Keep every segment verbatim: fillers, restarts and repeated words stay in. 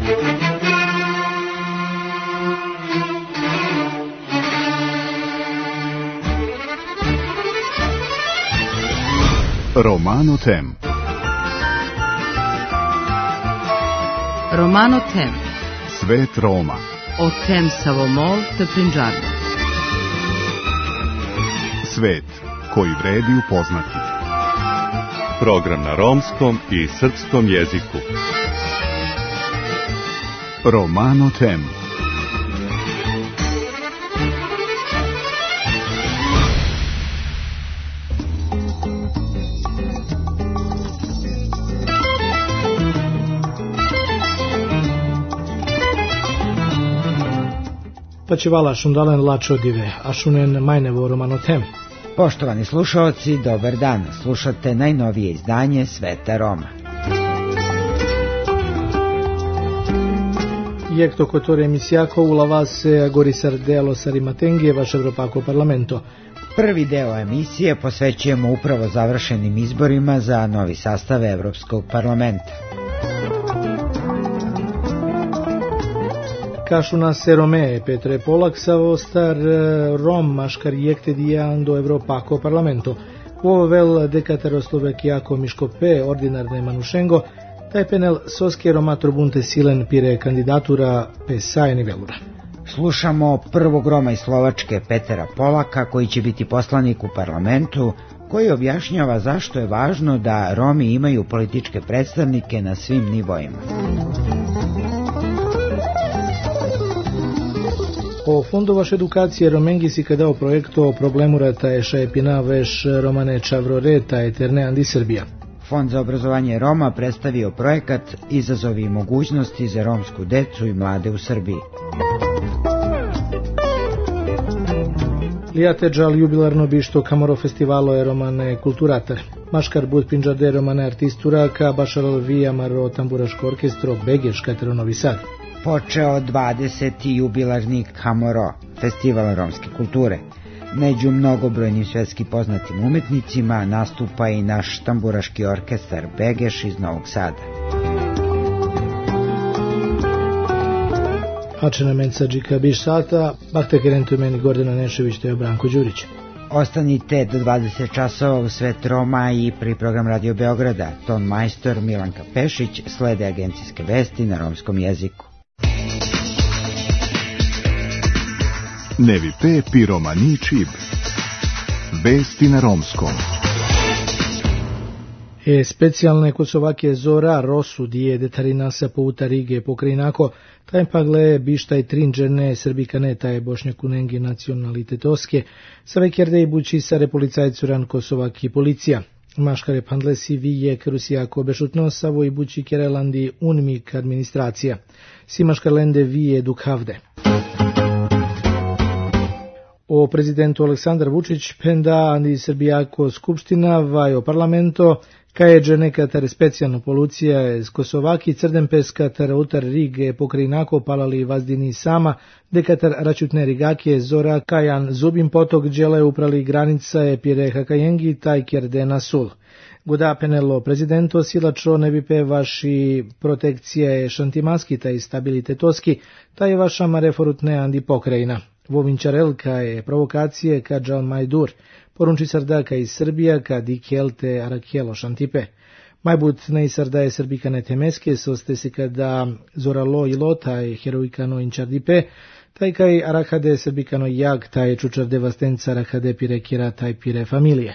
Romano Tem. Romano Tem. Svet Roma. O tem Savomol te Prinđarno. Svet koji vredi upoznati. Program na romskom i srpskom jeziku. Romano Tem. Pačivala šundalen lačodive, a šunen majnevo Romano Tem. Poštovani slušalci, dobar dan. Slušate najnovije izdanje Sveta Roma. Jekto kotore emisijako ulava se Gorisar Dealo Sarimatengije, vaš Evropako parlamento. Prvi deo emisije posvećujemo upravo završenim izborima za novi sastav Evropskog parlamenta. Kašuna se Rome, Petre Polak, savostar Rom, maškar jekte dijando Evropako parlamento. Ovo vel dekateroslovekijako miškope, ordinarne manušengo, taj penel soske romatro bunte silen pire kandidatura pe sajeni velura. Slušamo prvog Roma iz Slovačke, Petera Polaka, koji će biti poslanik u parlamentu, koji objašnjava zašto je važno da Romi imaju političke predstavnike na svim nivoima. O fondu vaš edukacije Romengi si kadao projekto o problemu rata je šaepina veš Romane Čavroreta eterne Andi Srbija. Fond za obrazovanje Roma predstavio projekat Izazovi i mogućnosti za romsku decu i mlade u Srbiji. Lijateđal jubilarno bišto Kamoro festivalo je Romane kulturatar. Maškar bud pinđade Romane artistura ka bašaral vija maro tamburaško orkestro Begeš katero Novi Sad. Počeo dvadeseti jubilarni Kamoro, festival romske kulture. Među mnogobrojnim svjetski poznatim umetnicima nastupa i naš tamburaški orkestar Begeš iz Novog Sada. Ačena menca džika biš sata, bakte kerentu meni Gordana Nešević te Branko Đurić. Ostanite do dvadeset časova u Svet Roma i pri program Radio Beograda. Ton majstor Milanka Pešić, slede agencijske vesti na romskom jeziku. Nevi pe pi romani čib. Vesti na romskom. E specijalne kosovake zora rosu dije detarina sa pouta Rige pokrajinako, taj pagle bištaj trinđerne srbikane taj bošnjaku nengi nacionalitetoske, sa vekerde i bući sa repolicajcuran kosovaki policija. Maškare pandlesi vije krusijako bešutno savo i bući kerelandi unmik administracija. Si maškarlende vije dukhavde. O prezidentu Aleksandar Vučić penda Andi Srbijako skupština vajo parlamento kajeđe nekatar specijalno polucija iz Kosovaki crden peskatar utar Rige pokrajinako palali vazdini sama dekatar račutne rigake zora kajan zubim potok džele uprali granica je pire hakajengi taj kjerdena sul. Guda penelo prezidento silačo ne bi pe vaši protekcije šantimaski taj stabilitetoski taj vašama reforutne Andi pokrajina. Vovinčarel ka je provokacije ka Džal Majdur, porunči sardaka iz Srbija ka dikelte arakjelo šantipe. Majbut ne sarda je srbikane temeske, soste se kada zoralo ilo taj heroikano inčardipe, taj kaj arakade srbikano jag, taj čučar devastenca arakade pire kira, taj pire familije.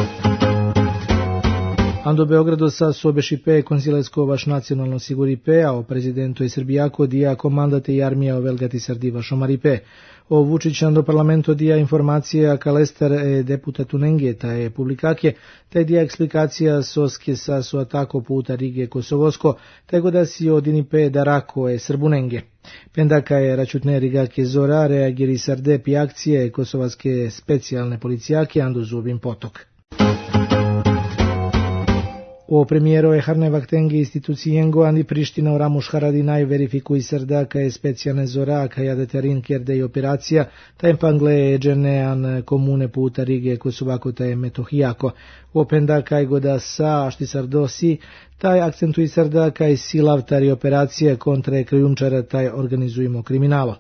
Ando Beogrado sa sobešipe konsilesko vaš nacionalno siguripe, a o prezidentu je Srbijako dija komandate i armija o velgati sardiva šomaripe. O Vučić do parlamento dija informacija kalestar e deputatu Nenge, ta je publikake, taj dija eksplikacija soske sa su atako puta Rige Kosovosko, taj goda si odini pe darako je Srbunenge. Pendaka je račutne rigake zora, reagiri sarde pi akcije kosovaske specijalne policijake ando zubim potok. O premijero je Harne Vaktengi institucijengo andi Priština u Ramuš Haradinaj verifikuj srda ka je specijalne zora ka ja deterin kerde i operacija taj pangle je dženean komune puta Rige Kosovako taj Metohijako. Openda kaj goda sa ašti sardosi taj akcentuj srda kaj silav tari operacija kontra krijumčara taj organizujemo kriminalo.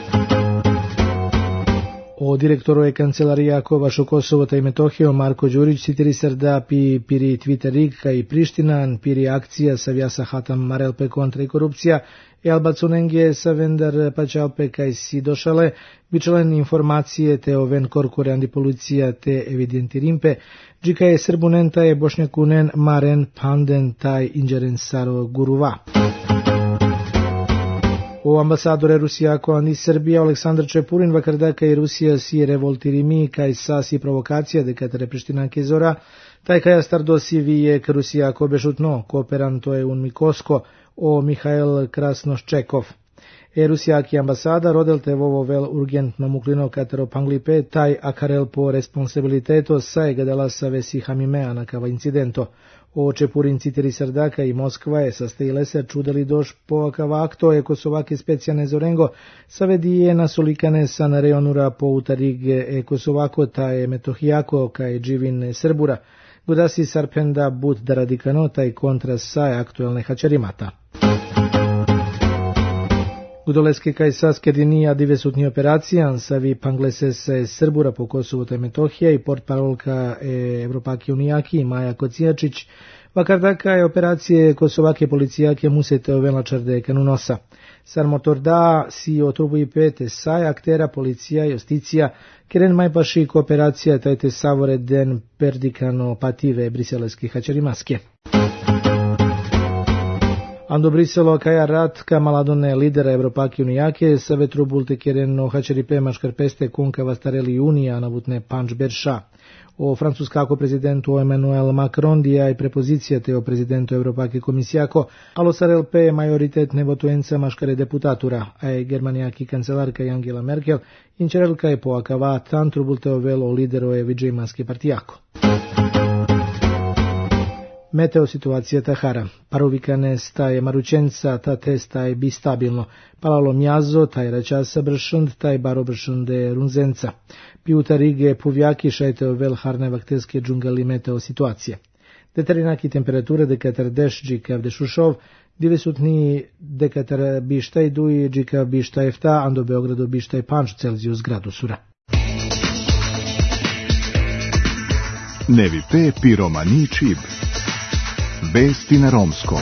O direktoru je kancelarija Kovaš u Kosovo taj Metohio Marko Đurić citiri srda pi piri Twitter Riga i Priština piri akcija sa vjasa hatam marelpe kontra i korupcija i albacunenge sa vendar pačalpe kaj si došale bičelen informacije te o ven korkore andi policija te evidentirimpe džika je srbunen taj bošnjakunen maren panden taj inđeren saro guruva. O ambasadore Rusijako ani Srbija Aleksandar Čepurin vakarda kaj Rusija si revoltirimi kaj sasi provokacija dekatare Prištinanke zora, taj kaj stardosi vije k Rusijako bešutno, kooperanto je un Mikosko o Mihail Krasnoščekov. E Rusijaki ambasada rodel te vovo vel urgentno muklino katero panglipe taj akarel po responsabiliteto sa gadala sa vesi hamimea na kava incidento. O Čepurin citiri srdaka i Moskva je sastajile se čudeli doš po akava akto je Kosovake specijalne zorengo savedije na solikane sa nareonura po utarige e Kosovako ta je Metohijako ka je dživin Srbura. Gudasi sarpenda bud da radikano taj kontra sa aktuelne hačarimata. Gudoleske kaj saske dinija divesutni operacijan sa vi panglese se Srbura po Kosovu te Metohija i portparolka e Evropaki unijaki Maja Kocijačić vakardaka je operacije Kosovake policijake musete ovela čarde kanunosa. Sar motorda si otrubu i pete saj aktera policija i justicija keren majpaši kooperacija tajte savore den perdikano pative briseleski hačarimaske. Ando Briselo kaja rat ka maladone lidera Evropaki unijake sa vetru bulte kereno hačeripe maškarpeste kunka vastareli unija nabutne panč berša. O francuskako prezidentu Emmanuel Macron dija i prepozicija te o prezidentu Evropake komisijako, alo sar el pe majoritetne votuenca maškare deputatura, a je germanijaki kancelarka Angela Merkel inčerelka je po akava tantru bulte ovelo lidero je vidžejmanski partijako. Meteo situacija Tahara. Parovikane staje maručenca, ta testa je bi stabilno. Palalo mjazo, taj račasa bršund, taj baro bršunde runzenca. Piuta Rige puvjaki šajte vel harne vakterske džungali meteo situacije. Deterinaki temperature dekatar deš džikav dešušov, divesutni dekatar bištaj duji džikav bištaj efta, ando Beogradu bištaj panč Celzijus gradusura. Nevi pe piromani čib. Vesti na romskom.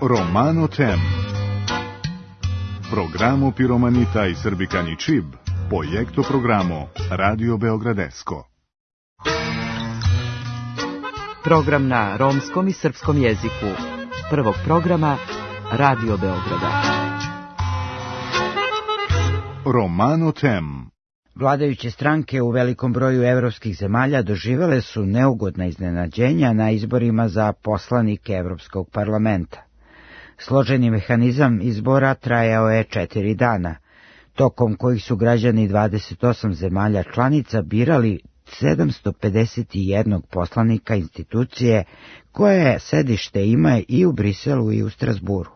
Romano Tem. Programo Piromanita i Srbikani Čib, projekto programo Radio Beogradesko. Program na romskom i srpskom jeziku. Prvog programa Radio Beograda. Romano Tem. Vladajuće stranke u velikom broju evropskih zemalja doživele su neugodna iznenađenja na izborima za poslanike Evropskog parlamenta. Složeni mehanizam izbora trajao je četiri dana, tokom kojih su građani dvadeset osam zemalja članica birali sedamsto pedeset jednog poslanika institucije koje sedište ima i u Briselu i u Strasburu.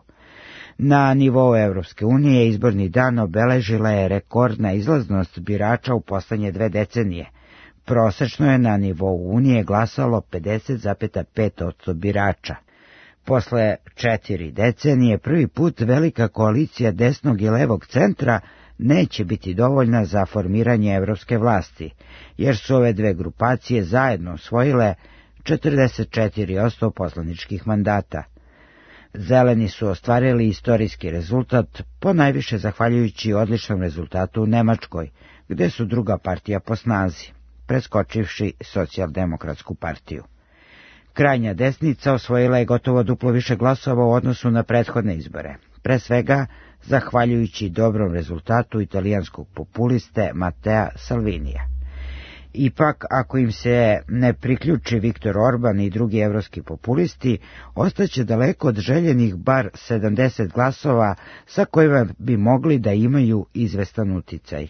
Na nivou Evropske unije izborni dan obeležila je rekordna izlaznost birača u poslednje dve decenije. Prosečno je na nivou Unije glasalo pedeset zarez pet posto birača. Posle četiri decenije prvi put velika koalicija desnog i levog centra neće biti dovoljna za formiranje evropske vlasti, jer su ove dve grupacije zajedno osvojile četrdeset četiri posto poslaničkih mandata. Zeleni su ostvarili istorijski rezultat, ponajviše zahvaljujući odličnom rezultatu u Nemačkoj, gde su druga partija po snazi, preskočivši socijaldemokratsku partiju. Krajnja desnica osvojila je gotovo duplo više glasova u odnosu na prethodne izbore, pre svega zahvaljujući dobrom rezultatu italijanskog populiste Mattea Salvinija. Ipak, ako im se ne priključi Viktor Orban i drugi evropski populisti, ostaće daleko od željenih bar sedamdeset glasova sa kojima bi mogli da imaju izvestan uticaj.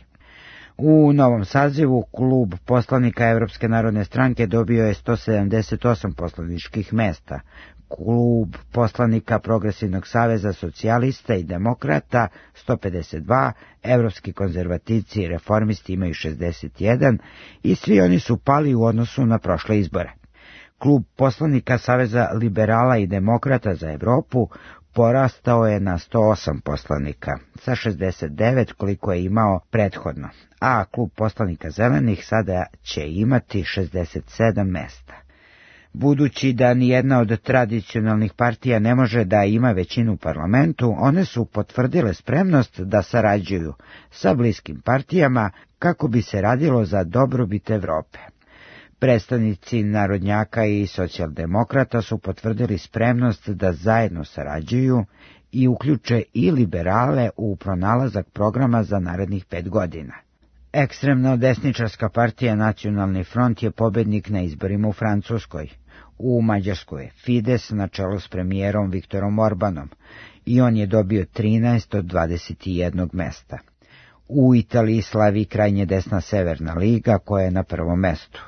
U novom sazivu klub poslanika Evropske narodne stranke dobio je sto sedamdeset osam poslaničkih mesta, klub poslanika Progresivnog saveza socijalista i demokrata sto pedeset dva, evropski konzervativci i reformisti imaju šezdeset jedan i svi oni su pali u odnosu na prošle izbore. Klub poslanika Saveza liberala i demokrata za Evropu porastao je na sto osam poslanika, sa šezdeset devet koliko je imao prethodno, a klub poslanika zelenih sada će imati šezdeset sedam mesta. Budući da nijedna od tradicionalnih partija ne može da ima većinu u parlamentu, one su potvrdile spremnost da sarađuju sa bliskim partijama kako bi se radilo za dobrobit Evrope. Predstavnici narodnjaka i socijaldemokrata su potvrdili spremnost da zajedno sarađuju i uključe i liberale u pronalazak programa za narednih pet godina. Ekstremno desničarska partija Nacionalni front je pobednik na izborima u Francuskoj. U Mađarskoj je Fides na čelu s premijerom Viktorom Orbanom i on je dobio trinaest od dvadeset jednog mesta. U Italiji slavi krajnje desna Severna liga koja je na prvom mestu.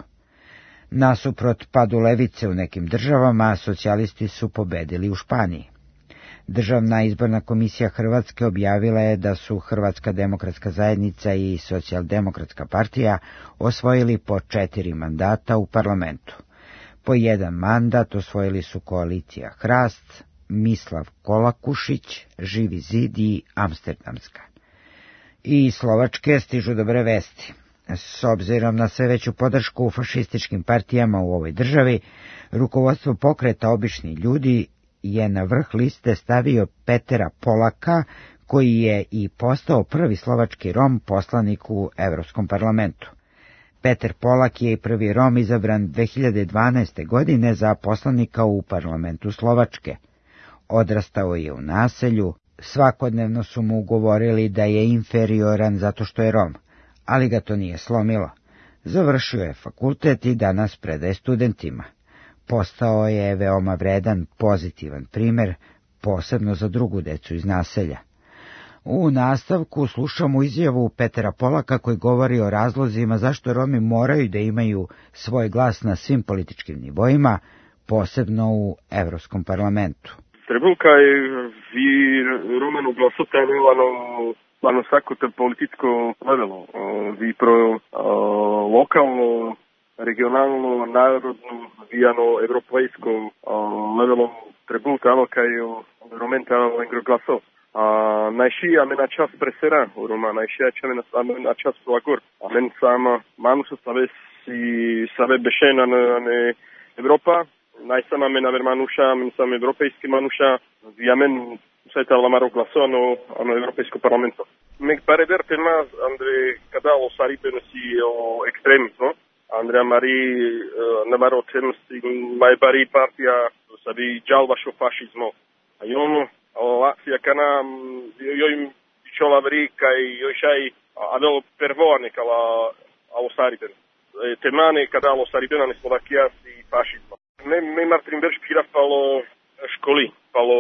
Nasuprot padu levice u nekim državama, socijalisti su pobedili u Španiji. Državna izborna komisija Hrvatske objavila je da su Hrvatska demokratska zajednica i Socijaldemokratska partija osvojili po četiri mandata u parlamentu. Po jedan mandat osvojili su koalicija Hrast, Mislav Kolakušić, Živi zid i Amsterdamska. I iz Slovačke stižu dobre vesti. S obzirom na sve veću podršku fašističkim partijama u ovoj državi, rukovodstvo pokreta Obični ljudi je na vrh liste stavio Petera Polaka, koji je i postao prvi slovački Rom poslanik u Evropskom parlamentu. Peter Polak je i prvi Rom izabran dve hiljade dvanaeste. godine za poslanika u parlamentu Slovačke. Odrastao je u naselju, svakodnevno su mu govorili da je inferioran zato što je Rom, ali ga to nije slomilo. Završio je fakultet i danas predaje studentima. Postao je veoma vredan, pozitivan primer, posebno za drugu decu iz naselja. U nastavku slušamo izjavu Petera Polaka koji govori o razlozima zašto Romi moraju da imaju svoj glas na svim političkim nivoima, posebno u Evropskom parlamentu. Trebukaj vi Romanu glasotanjivano na svako te političko levelo. Vi pro lokalno, regionalno, narodno, vijano, evropejsko levelo trebukalo kaj Romentano engro glasov. A najši a me na čas presera u Roma, najši a čame na čas plagor. A men sama manu sa stave si save bešena na Evropa, najsama men aver manusha, men sam europejski manusha, viamen seta la maro glasono ano europejsko parlamento. Me pare ver tema Andre kada o sariben si o extremismo. Andrea Mari uh, Navarro tem si mai pari partia sabi gialvašo fašizmo. A jon o Latvia kana io im dicola veri kai io sai avel pervone kala o sariben. Temane kada o sariben na Slovakia si fašizmo. Me me Martin Berš pira palo školy, palo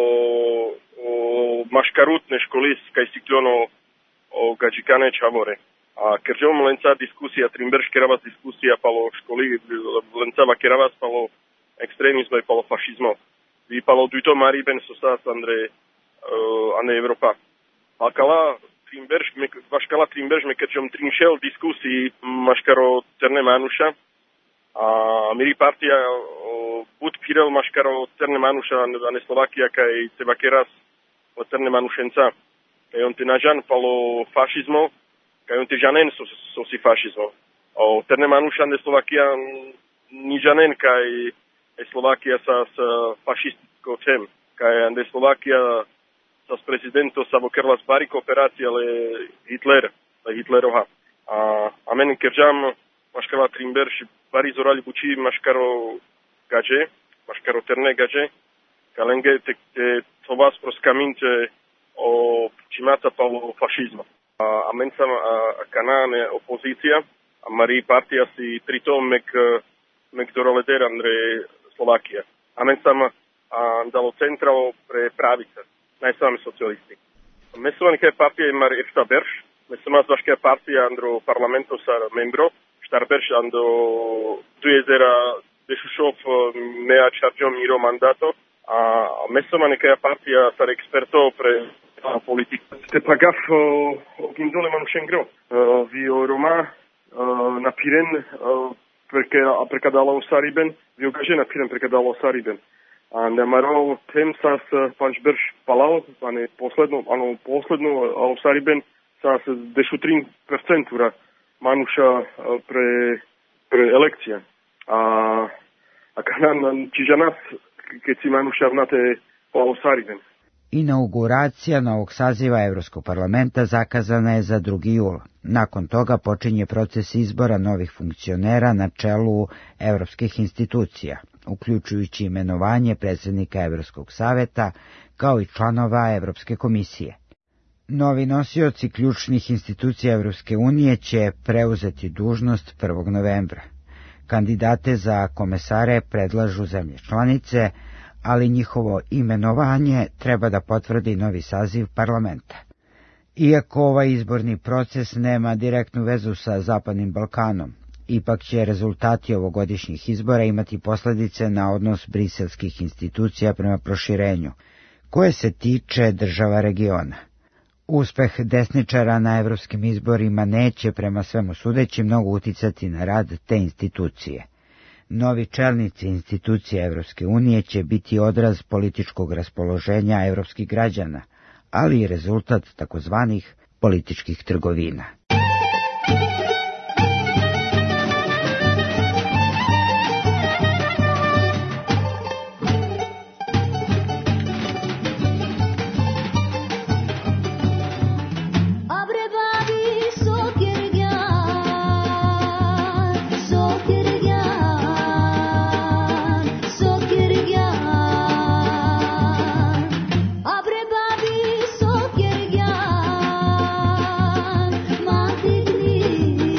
o maškarutne školy kaj siklono o gađikane čavore. A keďže lenca diskusia, Trimberš keravas diskusia palo školy, lenca va keravas palo extrémizmo e palo fašizmo. Vi palo duito mariben sosas Andre uh, ane Evropa. A kala Trimberš, vaškala Trimberš me keďže trinšel diskusii maškaro cerne manuša, a miri partija uh, bud pirel maškaro cerne manuša ane Slovakia kaj seba keras o cerne manušenca. Kaj on te nažan palo fašizmo, kaj on te žanen so, so si fašizmo. O terne manušan de Slovakia ni žanen kaj e Slovakia sa s fašistiko tem. Kaj de Slovakia sa s prezidento sa vokerla z bari kooperacije, ale Hitler, Hitleroha. A, a men kerjam maškala Trimberš bari zorali buči maškaro gađe, maškaro terne gađe, kalenge te, te to vas proskaminte o cimata palo fašizma. A, a men sam a, a kanane opozicija, a mari partija si tritom mek, mek doroleder Andre Slovakija. A men sam a, dalo centralo pre pravice, najsame socialisti. Mesovan kaj partija mar efta berš, mesovan vaška partija andro parlamento sa membro, štar berš ando dujezera dešušov mea čarđo miro mandato, a mesovan kaj partija sa eksperto pre politika. Ste pagaf o gindole manušengro. Vi o Roma na Piren prekadala o Sariben, vi o gaže na Piren prekadala o Sariben. A ne maro tem sa s Pančberš palao, a ne posledno, ano posledno o Sariben sa s dešu tri percentura manuša pre, pre elekcije. A, a kanan, čiže nas, keď si manuša vnate o Sariben. Inauguracija novog saziva Evropskog parlamenta zakazana je za drugi jul. Nakon toga počinje proces izbora novih funkcionera na čelu evropskih institucija, uključujući imenovanje predsjednika Evropskog saveta, kao i članova Evropske komisije. Novi nosioci ključnih institucija Evropske unije će preuzeti dužnost prvog novembra. Kandidate za komesare predlažu zemlje članice, ali njihovo imenovanje treba da potvrdi novi saziv parlamenta. Iako ovaj izborni proces nema direktnu vezu sa Zapadnim Balkanom, ipak će rezultati ovogodišnjih izbora imati posljedice na odnos briselskih institucija prema proširenju, koje se tiče država regiona. Uspeh desničara na evropskim izborima neće, prema svemu sudeći, mnogo uticati na rad te institucije. Novi čelnici institucije Evropske unije će biti odraz političkog raspoloženja evropskih građana, ali i rezultat takozvanih političkih trgovina. Sokirgan, matigni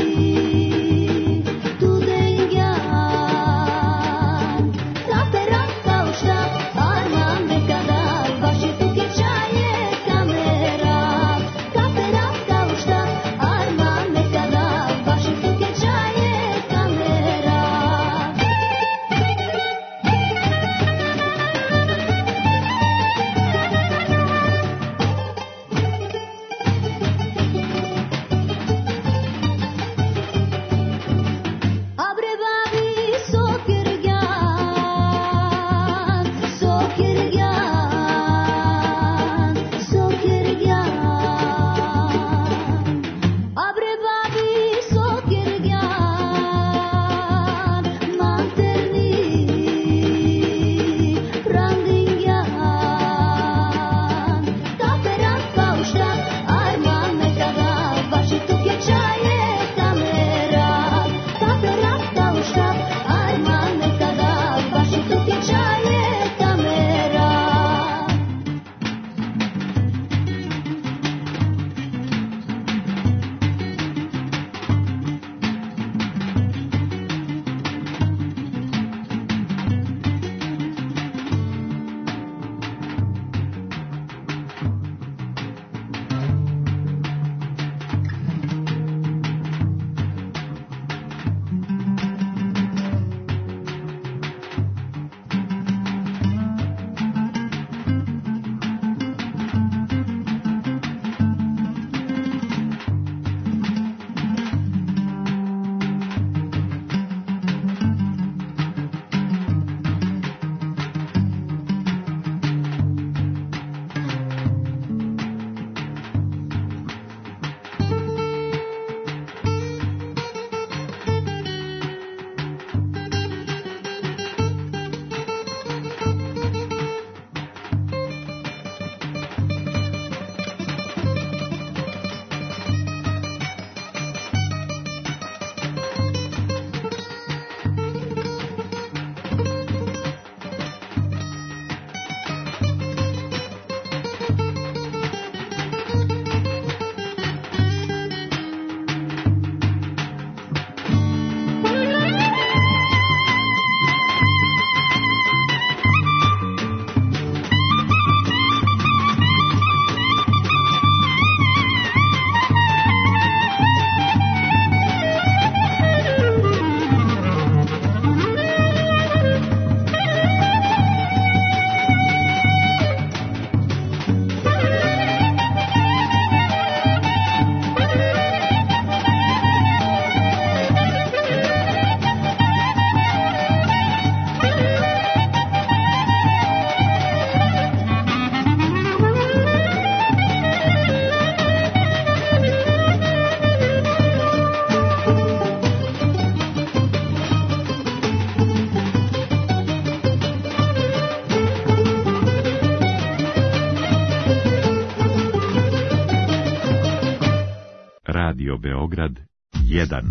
Radio Beograd jedan.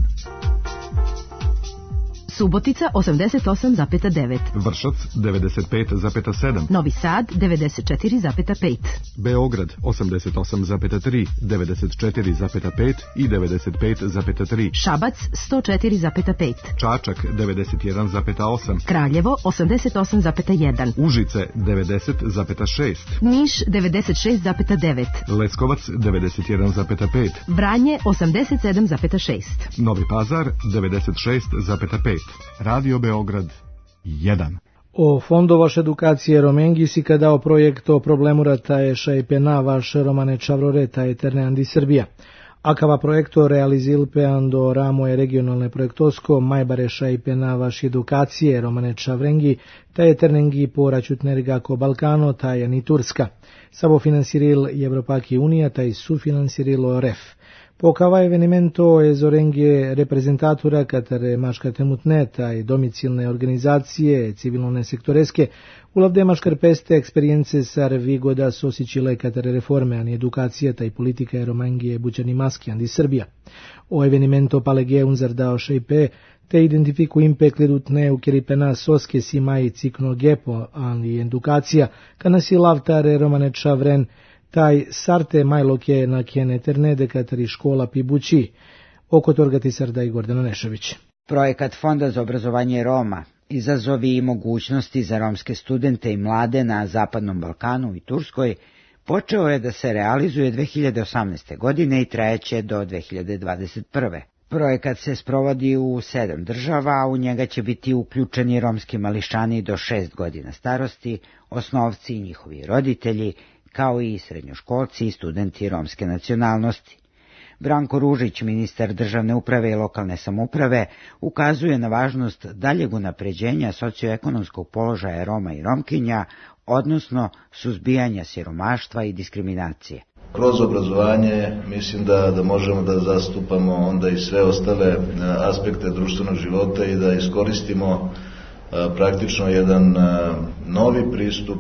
Subotica osamdeset osam zarez devet. Vršac devedeset pet zarez sedam. Novi Sad devedeset četiri zarez pet. Beograd osamdeset osam zarez tri, devedeset četiri zarez pet i devedeset pet zarez tri. Šabac sto četiri zarez pet. Čačak devedeset jedan zarez osam. Kraljevo osamdeset osam zarez jedan. Užice devedeset zarez šest. Niš devedeset šest zarez devet. Leskovac devedeset jedan zarez pet. Vranje osamdeset sedam zarez šest. Novi Pazar devedeset šest zarez pet. Radio Beograd jedan. O Fondo vaš edukacije Romengi si kadao projekt o problemu rata je šajpena vaš Romane Čavroreta eterne andi Srbija. Akava projekto realizil peando ramo je regionalne projektosko majbare šajpena vaš edukacije Romane Čavrengi ta eternengi poračutnerga ko Balkano ta je ni Turska. Sabo finansiril Evropaki Unija ta i sufinansirilo R E F. Pokava evenimento je zorenge reprezentatura katare maška temutneta i domicilne organizacije civilne sektoreske ulavde maškar peste eksperijence sar vigoda sosićile katare reforme ani edukacija taj politika je romangije bućani maski andi Srbija. O evenimento palege unzar dao šejpe te identifiku impek lidutne u kiripena soske simai cikno gepo ani edukacija kana si lavtare Romane Čavren taj sarte majloke na kjene eterne dekatari škola pibući, oko torgati Sarda i Gordana Nešević. Projekat Fonda za obrazovanje Roma, izazovi i mogućnosti za romske studente i mlade na Zapadnom Balkanu i Turskoj, počeo je da se realizuje dve hiljade osamnaeste. godine i trajeće do dve hiljade dvadeset prve. Projekat se sprovodi u sedam država, a u njega će biti uključeni romski mališani do šest godina starosti, osnovci i njihovi roditelji, kao i srednjoškolci i studenti romske nacionalnosti. Branko Ružić, ministar državne uprave i lokalne samouprave, ukazuje na važnost daljeg unapređenja socioekonomskog položaja Roma i Romkinja, odnosno suzbijanja siromaštva i diskriminacije. Kroz obrazovanje mislim da, da možemo da zastupamo onda i sve ostale aspekte društvenog života i da iskoristimo praktično jedan novi pristup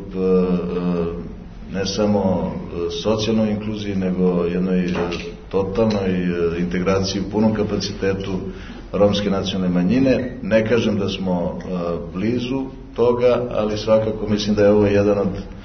ne samo socijalnoj inkluziji, nego jednoj totalnoj integraciji u punom kapacitetu romske nacionalne manjine. Ne kažem da smo blizu toga, ali svakako mislim da je ovo jedan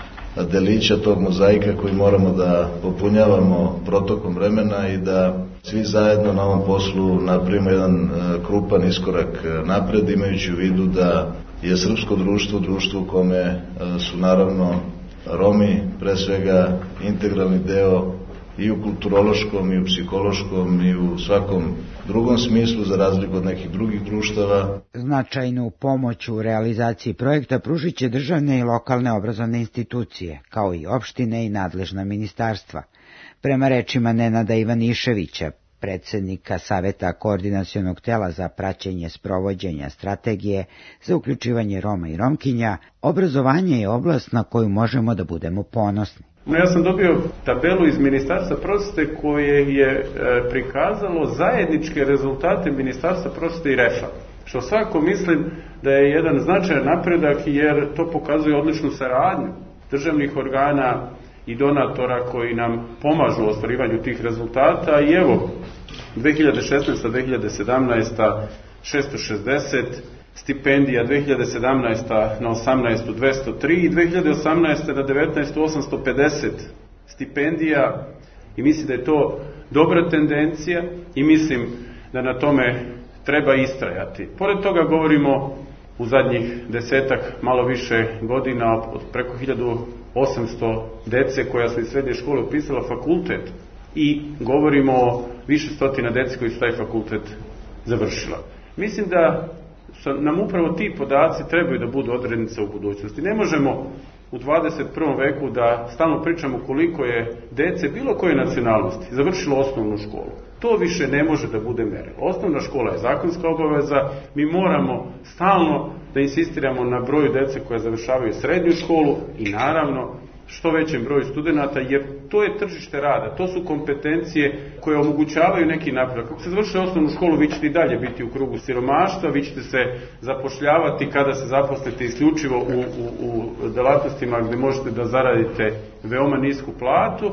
od delića tog mozaika koji moramo da popunjavamo protokom vremena i da svi zajedno na ovom poslu napravimo jedan krupan iskorak napred, imajući u vidu da je srpsko društvo društvo u kome su naravno Romi pre svega integralni deo i u kulturološkom, i u psihološkom, i u svakom drugom smislu, za razliku od nekih drugih društava. Značajnu pomoć u realizaciji projekta pružit će državne i lokalne obrazovne institucije, kao i opštine i nadležna ministarstva. Prema rečima Nenada Ivaniševića, predsjednika Saveta koordinacionog tela za praćenje sprovođenja strategije za uključivanje Roma i Romkinja, obrazovanje je oblast na koju možemo da budemo ponosni. Ja sam dobio tabelu iz Ministarstva prosvete koje je prikazalo zajedničke rezultate Ministarstva prosvete i R E F-a, što svako mislim da je jedan značajan napredak jer to pokazuje odličnu saradnju državnih organa i donatora koji nam pomažu u ostvarivanju tih rezultata. I evo, dve hiljade šesnaesta. do dve hiljade sedamnaeste. šesto šezdeset, stipendija dve hiljade sedamnaeste. na osamnaestu dvesta tri i dve hiljade osamnaeste. na devetnaestu osamsto pedeset stipendija i mislim da je to dobra tendencija i mislim da na tome treba istrajati. Pored toga govorimo u zadnjih desetak, malo više godina od preko hiljadu osamsto dece koja su iz srednje škole upisala fakultet i govorimo o više stotina dece koji su taj fakultet završila. Mislim da nam upravo ti podaci trebaju da budu odrednice u budućnosti. Ne možemo u dvadeset prvom veku da stalno pričamo koliko je dece bilo koje nacionalnosti završilo osnovnu školu. To više ne može da bude merilo. Osnovna škola je zakonska obaveza, mi moramo stalno da insistiramo na broju dece koja završavaju srednju školu i naravno što većem broju studenata, jer to je tržište rada, to su kompetencije koje omogućavaju neki napredak. Kako se završite osnovnu školu, vi ćete i dalje biti u krugu siromaštva, vi ćete se zapošljavati kada se zaposlite isključivo u, u, u delatnostima gde možete da zaradite veoma nisku platu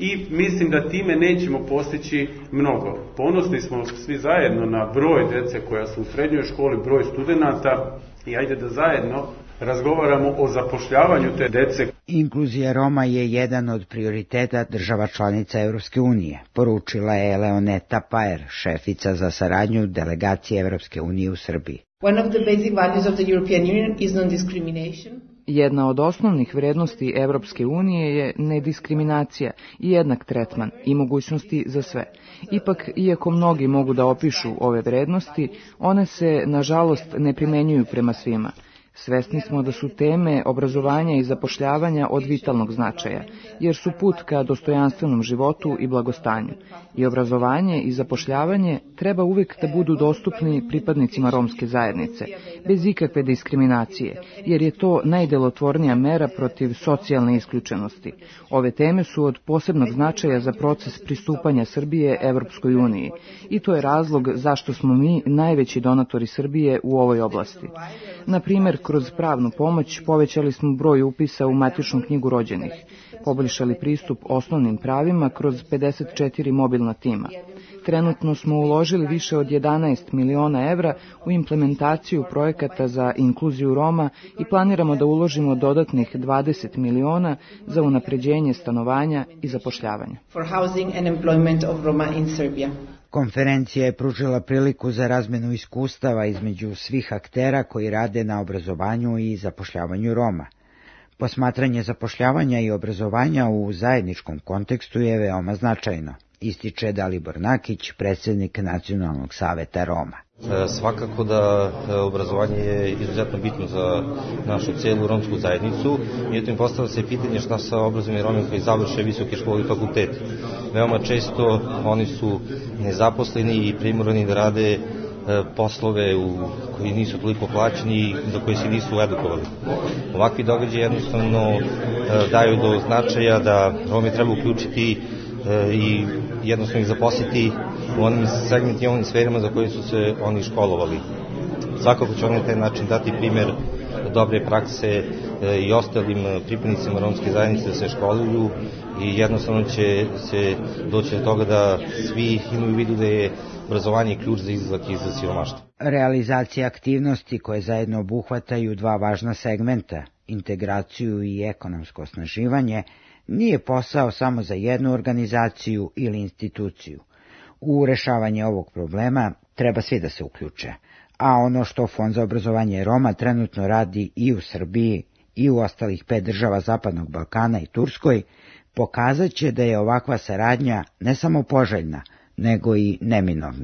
i mislim da time nećemo postići mnogo. Ponosni smo svi zajedno na broj dece koja su u srednjoj školi, broj studenata i ajde da zajedno razgovaramo o zapošljavanju te dece. Inkluzija Roma je jedan od prioriteta država članica Evropske unije, poručila je Leoneta Pajer, šefica za saradnju delegacije Evropske unije u Srbiji. One of the basic values of the European Union is non-discrimination. Jedna od osnovnih vrednosti Evropske unije je nediskriminacija i jednak tretman i mogućnosti za sve. Ipak, iako mnogi mogu da opišu ove vrednosti, one se, nažalost, ne primenjuju prema svima. Svesni smo da su teme obrazovanja i zapošljavanja od vitalnog značaja, jer su put ka dostojanstvenom životu i blagostanju. I obrazovanje i zapošljavanje treba uvijek da budu dostupni pripadnicima romske zajednice, bez ikakve diskriminacije, jer je to najdelotvornija mera protiv socijalne isključenosti. Ove teme su od posebnog značaja za proces pristupanja Srbije Evropskoj uniji i to je razlog zašto smo mi najveći donatori Srbije u ovoj oblasti. Na primjer, kroz pravnu pomoć povećali smo broj upisa u matičnu knjigu rođenih, poboljšali pristup osnovnim pravima kroz pedeset četiri mobilna tima. Trenutno smo uložili više od jedanaest miliona evra u implementaciju projekata za inkluziju Roma i planiramo da uložimo dodatnih dvadeset miliona za unapređenje stanovanja i zapošljavanja. For housing and employment of Roma in Serbia. Konferencija je pružila priliku za razmenu iskustava između svih aktera koji rade na obrazovanju i zapošljavanju Roma. Posmatranje zapošljavanja i obrazovanja u zajedničkom kontekstu je veoma značajno, ističe Dalibor Nakić, predsjednik Nacionalnog saveta Roma. Svakako da obrazovanje je izuzetno bitno za našu cijelu romsku zajednicu i eto im postavlja se pitanje šta sa obrazovanjem Roma koji završe visoke škole i fakultete. Veoma često oni su nezaposleni i primorani da rade poslove u koji nisu toliko plaćeni i za koje se nisu edukovali. Ovakvi događaji jednostavno daju do značaja da Rome treba uključiti i jednostavno ih zaposliti u onim segmentima i onim sferima za koje su se oni školovali. Svakako će oni na taj način dati primjer dobre prakse i ostalim pripadnicima romske zajednice da se školuju i jednostavno će se doći do toga da svi imaju u vidu da je obrazovanje ključ za izlazak iz siromaštva. Realizacija aktivnosti koje zajedno obuhvataju dva važna segmenta, integraciju i ekonomsko osnaživanje, nije posao samo za jednu organizaciju ili instituciju. U rešavanje ovog problema treba svi da se uključe, a ono što Fond za obrazovanje Roma trenutno radi i u Srbiji i u ostalih pet država Zapadnog Balkana i Turskoj, pokazat će da je ovakva saradnja ne samo poželjna, nego i neminovna.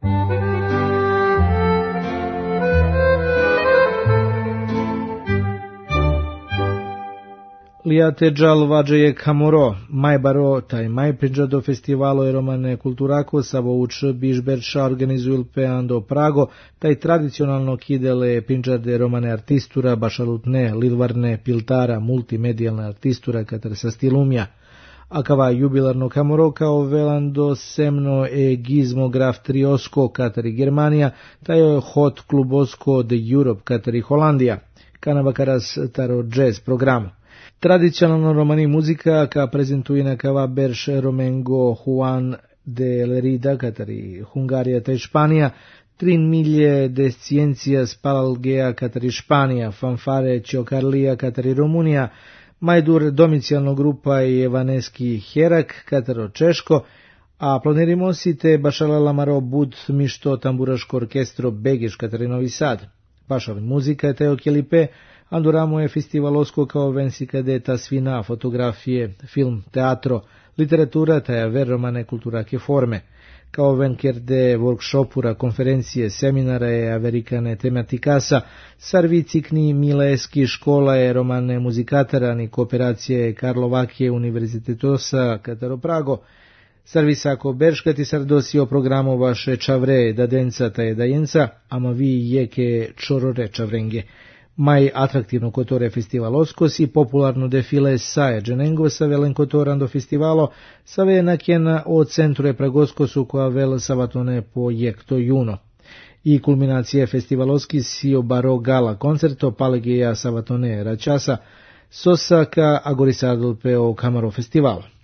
Liate Džal Vađeje Kamoro, Maj Baro, taj Maj Prinđa do festivalo Romane Kulturako, Savo uč Bižberča organizuju Peando Prago, taj tradicionalno kidele Pinđade Romane artistura, Bašalutne, Lilvarne, Piltara, multimedijalna artistura, katar sa stilumja. Akava jubilarno Kamoro kao velando semno e gizmo graf triosko Katari Germanija, taj je hot klubosko de Europe Katari Holandija, kanabakaras taro jazz program. Tradicionalno romani muzika ka prezentuje na kava Berš Romengo Juan de Lerida Katari Hungarija taj Španija, Trin milje de sciencias Palalgea Katari Španija, Fanfare Čiokarlija Katari Rumunija, Majdur domicijalno grupa i Evaneski Herak, Kataro Češko, a planirimosite Bašala Lamaro Bud Mišto Tamburaško orkestro Begeš Katari Novi Sad. Pašav muzika Teo Kelipe, Anduramo je festivalosko kao vensi kadeta svina, fotografije, film, teatro, literatura, taja ver romane kulturake forme. Kao venker de workshopura, konferencije, seminara je amerikane tematikasa, sarvicikni mileski škola je romane muzikatara, ni kooperacije Karlovakije univerzitetosa Kataro Prago, sarvisako berškati sardosio programo vaše čavre dadenca taje dajenca, ama vi jeke čorore čavrenge. Maj atraktivno kotore festivaloskos i popularno defile saje dženengo sa velen kotorando festivalo sa venakjena o centru je pragoskosu koja vel savatone po jekto juno. I kulminacije festivaloski si obaro gala koncerto palegeja savatone račasa sosaka agorisadl peo kamaro festival.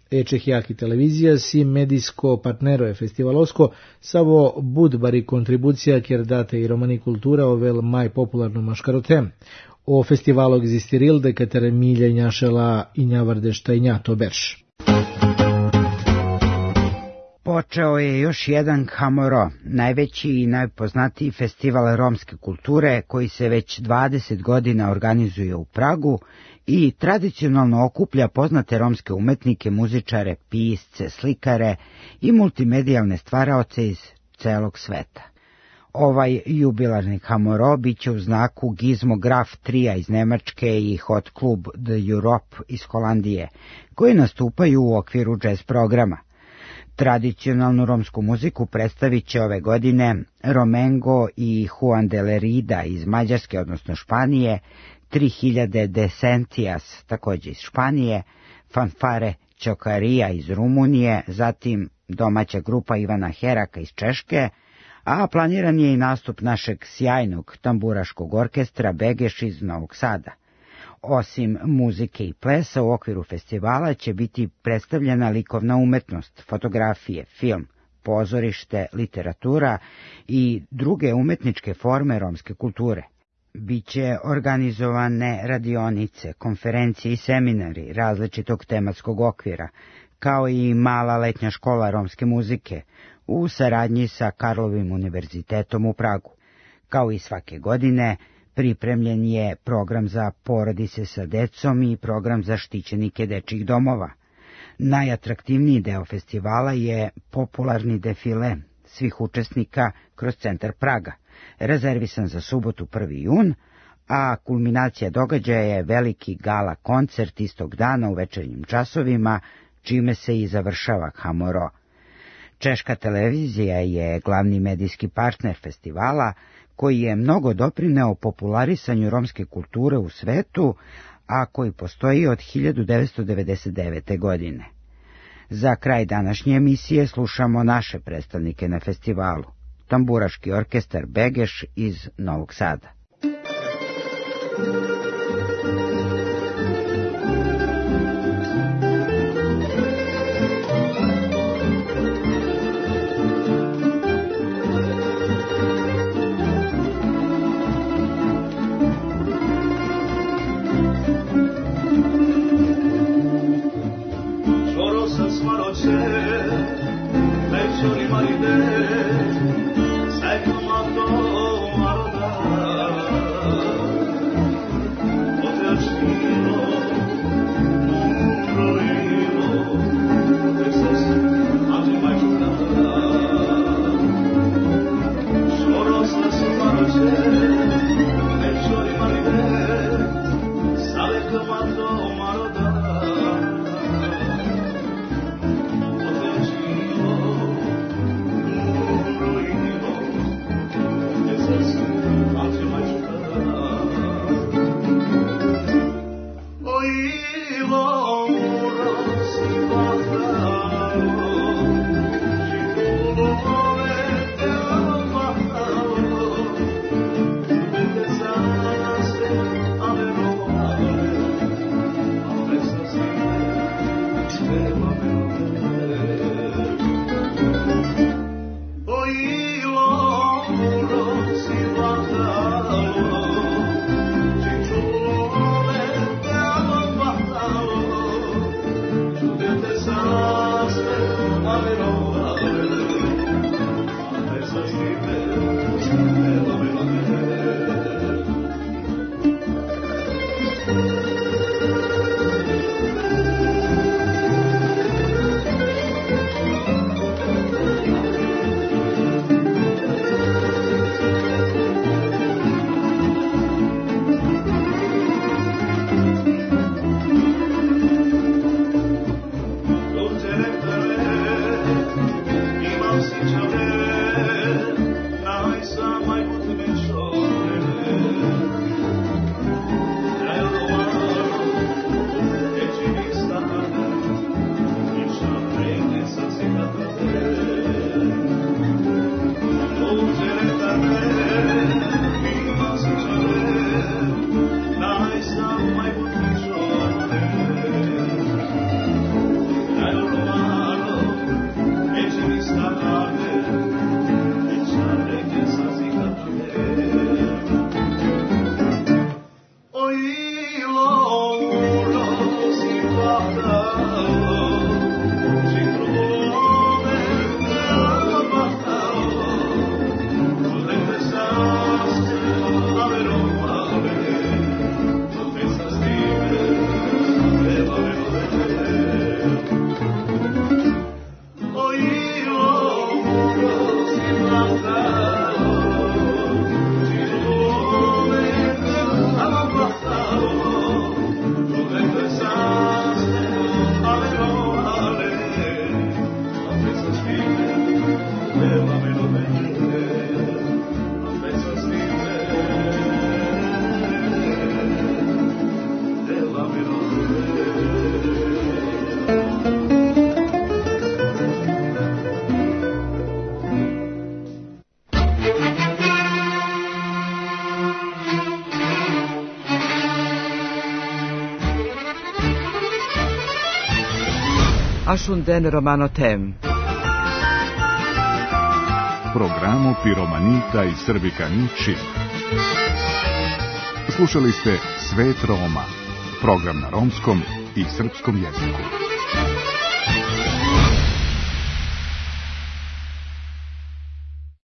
E Čehijaki televizija si medijsko partneruje festivalovsko, savo budbari kontribucija kjer date i romani kultura ovel maj popularno maškarotem. O festivalu egzistiril de katere milje njašela i njavardešta i nja to berš. Počeo je još jedan Hamoro, najveći i najpoznatiji festival romske kulture koji se već dvadeset godina organizuje u Pragu i tradicionalno okuplja poznate romske umetnike, muzičare, pisce, slikare i multimedijalne stvaraoce iz celog sveta. Ovaj jubilarni Hamoro biće u znaku Gizmo Graf trija iz Nemačke i Hot Club de Europe iz Holandije, koji nastupaju u okviru jazz programa. Tradicionalnu romsku muziku predstavit će ove godine Romengo i Juan de Lerida iz Mađarske, odnosno Španije, tri hiljade Decentias, također iz Španije, Fanfare Čokarija iz Rumunije, zatim domaća grupa Ivana Heraka iz Češke, a planiran je i nastup našeg sjajnog tamburaškog orkestra Begeš iz Novog Sada. Osim muzike i plesa, u okviru festivala će biti predstavljena likovna umetnost, fotografije, film, pozorište, literatura i druge umetničke forme romske kulture. Biće organizovane radionice, konferencije i seminari različitog tematskog okvira, kao i mala letnja škola romske muzike u saradnji sa Karlovim univerzitetom u Pragu. Kao i svake godine, pripremljen je program za porodice sa decom i program za štićenike dečjih domova. Najatraktivniji deo festivala je popularni defile svih učesnika kroz centar Praga, rezervisan za subotu prvi jun, a kulminacija događaja je veliki gala koncert istog dana u večernjim časovima, čime se i završava Hamoro. Češka televizija je glavni medijski partner festivala, koji je mnogo doprineo popularisanju romske kulture u svetu, a koji postoji od hiljadu devetsto devedeset devete. godine. Za kraj današnje emisije slušamo naše predstavnike na festivalu, tamburaški orkestar Begeš iz Novog Sada. Ašun den romano tem. Programo Piromanita i Srbikani čib. Slušali ste Svet Roma, program na romskom i srpskom jeziku.